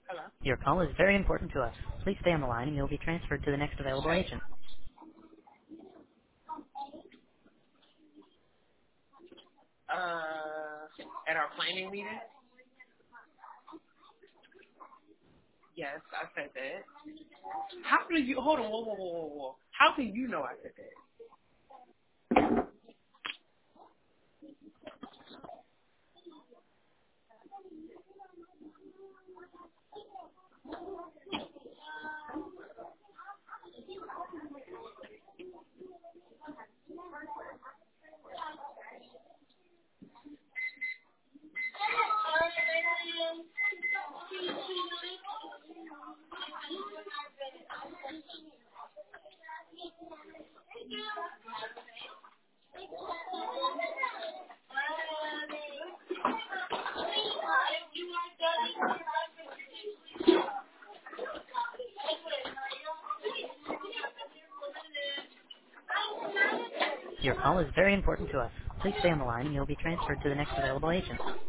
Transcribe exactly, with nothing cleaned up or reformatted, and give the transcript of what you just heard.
Hello. Your call is very important to us. Please stay on the line and you'll be transferred to the next available agent. Uh, at our planning meeting? Yes, I said that. How do you, hold on, whoa, whoa, whoa, whoa, whoa. How can you know I said that? Your call is very important to us. Please stay on the line and you'll be transferred to the next available agent.